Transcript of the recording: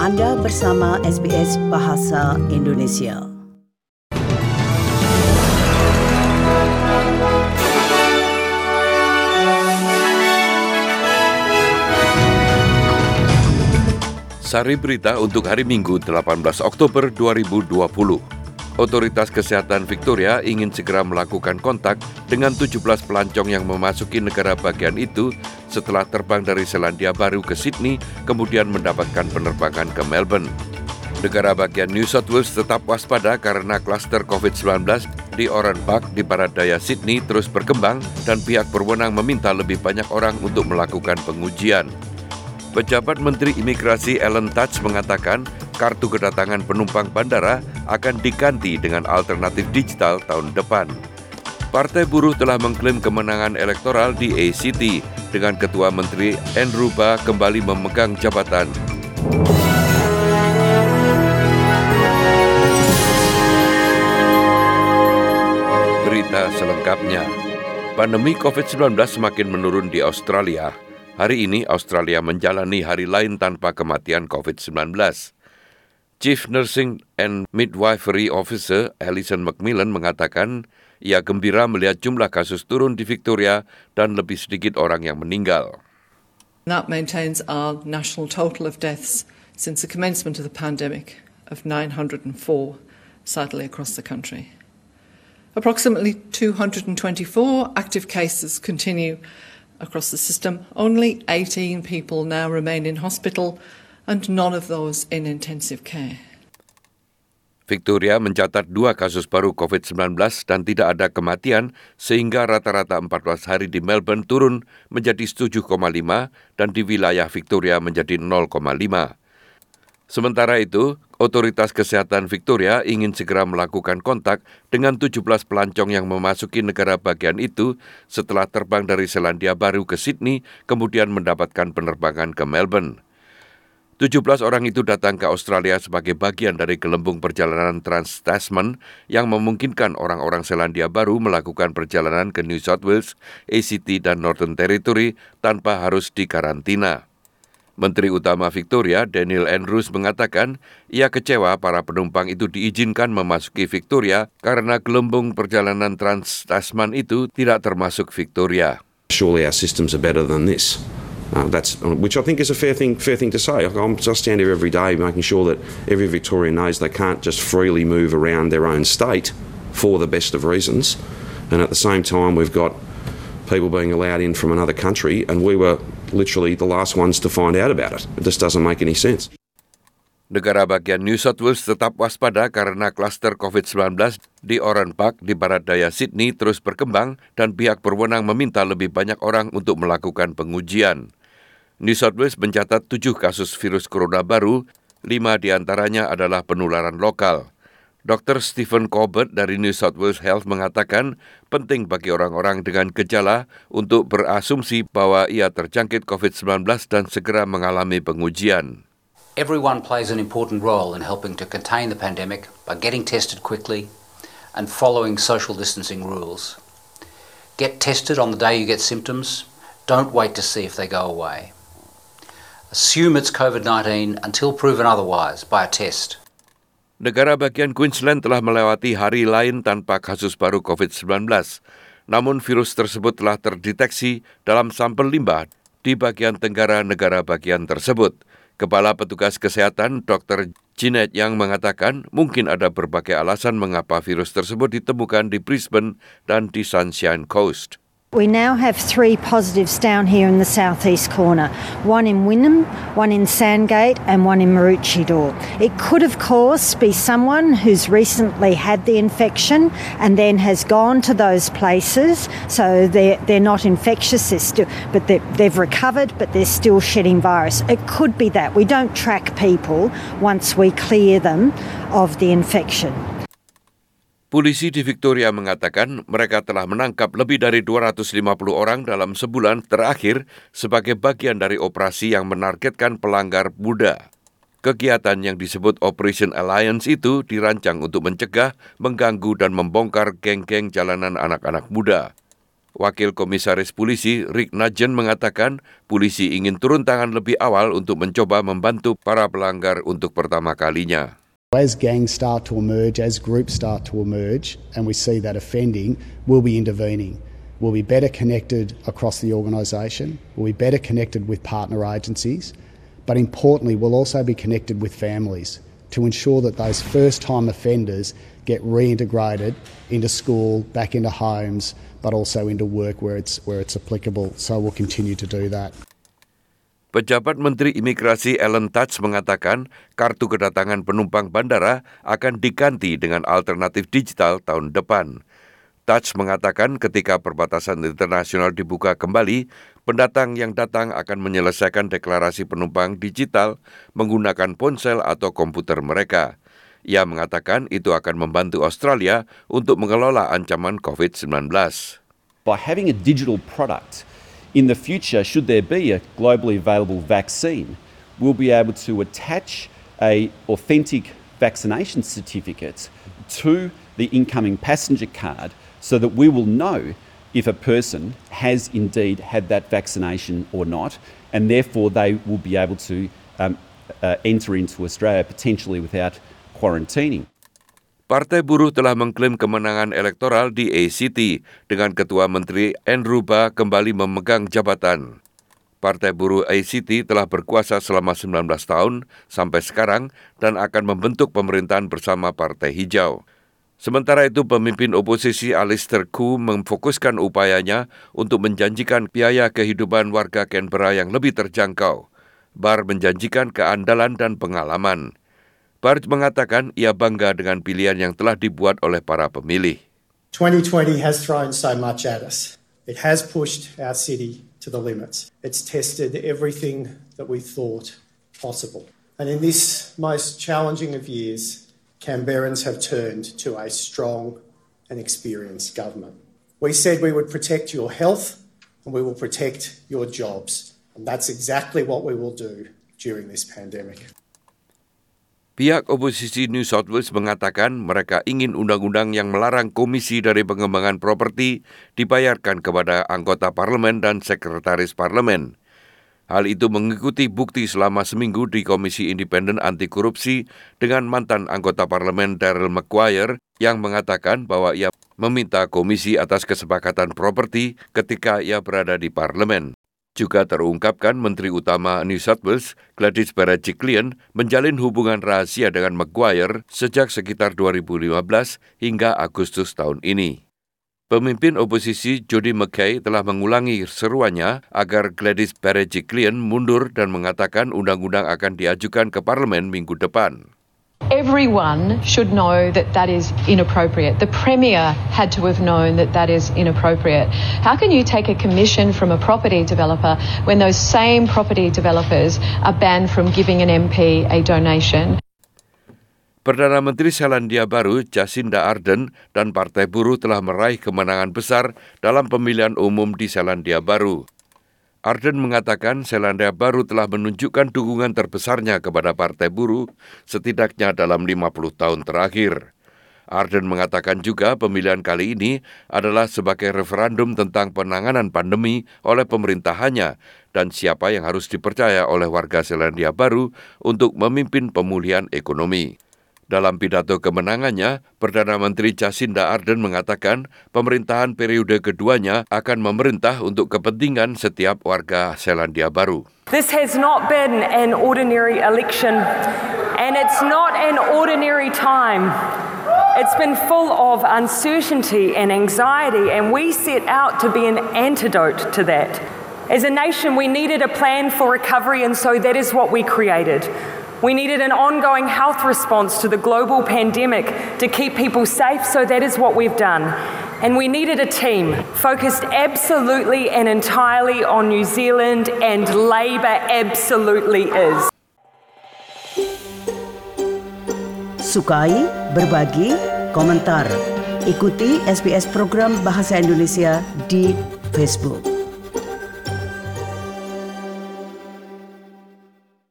Anda bersama SBS Bahasa Indonesia. Sari berita untuk hari Minggu 18 Oktober 2020. Otoritas Kesehatan Victoria ingin segera melakukan kontak dengan 17 pelancong yang memasuki negara bagian itu setelah terbang dari Selandia Baru ke Sydney, kemudian mendapatkan penerbangan ke Melbourne. Negara bagian New South Wales tetap waspada karena kluster COVID-19 di Oran Park di barat daya Sydney terus berkembang dan pihak berwenang meminta lebih banyak orang untuk melakukan pengujian. Pejabat Menteri Imigrasi Alan Tudge mengatakan kartu kedatangan penumpang bandara akan diganti dengan alternatif digital tahun depan. Partai Buruh telah mengklaim kemenangan elektoral di ACT dengan Ketua Menteri Andrew Barr kembali memegang jabatan. Berita selengkapnya. Pandemi COVID-19 semakin menurun di Australia. Hari ini Australia menjalani hari lain tanpa kematian COVID-19. Chief Nursing and Midwifery Officer Alison Macmillan mengatakan ia gembira melihat jumlah kasus turun di Victoria dan lebih sedikit orang yang meninggal. That maintains our national total of deaths since the commencement of the pandemic of 904, sadly across the country. Approximately 224 active cases continue across the system. Only 18 people now remain in hospital and none of those in intensive care. Victoria mencatat 2 kasus baru COVID-19 dan tidak ada kematian sehingga rata-rata 14 hari di Melbourne turun menjadi 7,5 dan di wilayah Victoria menjadi 0,5. Sementara itu, Otoritas Kesehatan Victoria ingin segera melakukan kontak dengan 17 pelancong yang memasuki negara bagian itu setelah terbang dari Selandia Baru ke Sydney, kemudian mendapatkan penerbangan ke Melbourne. 17 orang itu datang ke Australia sebagai bagian dari gelembung perjalanan Trans-Tasman yang memungkinkan orang-orang Selandia Baru melakukan perjalanan ke New South Wales, ACT dan Northern Territory tanpa harus dikarantina. Menteri Utama Victoria, Daniel Andrews, mengatakan ia kecewa para penumpang itu diizinkan memasuki Victoria karena gelembung perjalanan Trans-Tasman itu tidak termasuk Victoria. Surely our systems are better than this. Which I think is a fair thing to say. I stand here every day making sure that every Victorian knows they can't just freely move around their own state for the best of reasons. And at the same time, we've got people being allowed in from another country, and we were literally the last ones to find out about it. It just doesn't make any sense. Negara bagian New South Wales tetap waspada karena kluster COVID-19 di Oran Park di barat daya Sydney terus berkembang dan pihak berwenang meminta lebih banyak orang untuk melakukan pengujian. New South Wales mencatat 7 kasus virus corona baru, 5 diantaranya adalah penularan lokal. Dr. Stephen Corbett dari New South Wales Health mengatakan penting bagi orang-orang dengan gejala untuk berasumsi bahwa ia terjangkit COVID-19 dan segera mengalami pengujian. Everyone plays an important role in helping to contain the pandemic by getting tested quickly and following social distancing rules. Get tested on the day you get symptoms. Don't wait to see if they go away. Assume it's COVID-19 until proven otherwise by a test. Negara bagian Queensland telah melewati hari lain tanpa kasus baru COVID-19. Namun virus tersebut telah terdeteksi dalam sampel limbah di bagian tenggara negara bagian tersebut. Kepala Petugas Kesehatan Dr. Jeanette Young mengatakan mungkin ada berbagai alasan mengapa virus tersebut ditemukan di Brisbane dan di Sunshine Coast. We now have 3 positives down here in the southeast corner, one in Wynnum, one in Sandgate and one in Maroochydore. It could of course be someone who's recently had the infection and then has gone to those places, so they're not infectious, but they've recovered but they're still shedding virus. It could be that. We don't track people once we clear them of the infection. Polisi di Victoria mengatakan mereka telah menangkap lebih dari 250 orang dalam sebulan terakhir sebagai bagian dari operasi yang menargetkan pelanggar muda. Kegiatan yang disebut Operation Alliance itu dirancang untuk mencegah, mengganggu dan membongkar geng-geng jalanan anak-anak muda. Wakil Komisaris Polisi Rick Nugent mengatakan polisi ingin turun tangan lebih awal untuk mencoba membantu para pelanggar untuk pertama kalinya. As gangs start to emerge, as groups start to emerge, and we see that offending, we'll be intervening. We'll be better connected across the organisation. We'll be better connected with partner agencies. But importantly, we'll also be connected with families to ensure that those first-time offenders get reintegrated into school, back into homes, but also into work where it's applicable. So we'll continue to do that. Pejabat Menteri Imigrasi Alan Tudge mengatakan kartu kedatangan penumpang bandara akan diganti dengan alternatif digital tahun depan. Tudge mengatakan ketika perbatasan internasional dibuka kembali, pendatang yang datang akan menyelesaikan deklarasi penumpang digital menggunakan ponsel atau komputer mereka. Ia mengatakan itu akan membantu Australia untuk mengelola ancaman COVID-19. By having a digital product, in the future, should there be a globally available vaccine, we'll be able to attach an authentic vaccination certificate to the incoming passenger card so that we will know if a person has indeed had that vaccination or not, and therefore they will be able to enter into Australia potentially without quarantining. Partai Buruh telah mengklaim kemenangan elektoral di ACT dengan Ketua Menteri Andrew Barr kembali memegang jabatan. Partai Buruh ACT telah berkuasa selama 19 tahun sampai sekarang dan akan membentuk pemerintahan bersama Partai Hijau. Sementara itu, pemimpin oposisi Alistair Coe memfokuskan upayanya untuk menjanjikan biaya kehidupan warga Canberra yang lebih terjangkau. Barr menjanjikan keandalan dan pengalaman. Barr mengatakan ia bangga dengan pilihan yang telah dibuat oleh para pemilih. 2020 has thrown so much at us. It has pushed our city to the limits. It's tested everything that we thought possible. And in this most challenging of years, Canberrans have turned to a strong and experienced government. We said we would protect your health and we will protect your jobs. And that's exactly what we will do during this pandemic. Pihak oposisi New South Wales mengatakan mereka ingin undang-undang yang melarang komisi dari pengembangan properti dibayarkan kepada anggota parlemen dan sekretaris parlemen. Hal itu mengikuti bukti selama seminggu di Komisi Independen Anti Korupsi dengan mantan anggota parlemen Daryl Maguire yang mengatakan bahwa ia meminta komisi atas kesepakatan properti ketika ia berada di parlemen. Juga terungkapkan Menteri Utama New South Wales, Gladys Berejiklian, menjalin hubungan rahasia dengan Maguire sejak sekitar 2015 hingga Agustus tahun ini. Pemimpin oposisi Jodi McKay telah mengulangi seruannya agar Gladys Berejiklian mundur dan mengatakan undang-undang akan diajukan ke parlemen minggu depan. Everyone should know that that is inappropriate. The Premier had to have known that that is inappropriate. How can you take a commission from a property developer when those same property developers are banned from giving an MP a donation? Perdana Menteri Selandia Baru Jacinda Ardern dan Partai Buruh telah meraih kemenangan besar dalam pemilihan umum di Selandia Baru. Ardern mengatakan Selandia Baru telah menunjukkan dukungan terbesarnya kepada Partai Buruh setidaknya dalam 50 tahun terakhir. Ardern mengatakan juga pemilihan kali ini adalah sebagai referendum tentang penanganan pandemi oleh pemerintahannya dan siapa yang harus dipercaya oleh warga Selandia Baru untuk memimpin pemulihan ekonomi. Dalam pidato kemenangannya, Perdana Menteri Jacinda Ardern mengatakan pemerintahan periode keduanya akan memerintah untuk kepentingan setiap warga Selandia Baru. This has not been an ordinary election and it's not an ordinary time. It's been full of uncertainty and anxiety and we set out to be an antidote to that. As a nation, we needed a plan for recovery and so that is what we created. We needed an ongoing health response to the global pandemic to keep people safe, so that is what we've done. And we needed a team focused absolutely and entirely on New Zealand, and Labor absolutely is. Sukai, berbagi, komentar. Ikuti SBS program Bahasa Indonesia di Facebook.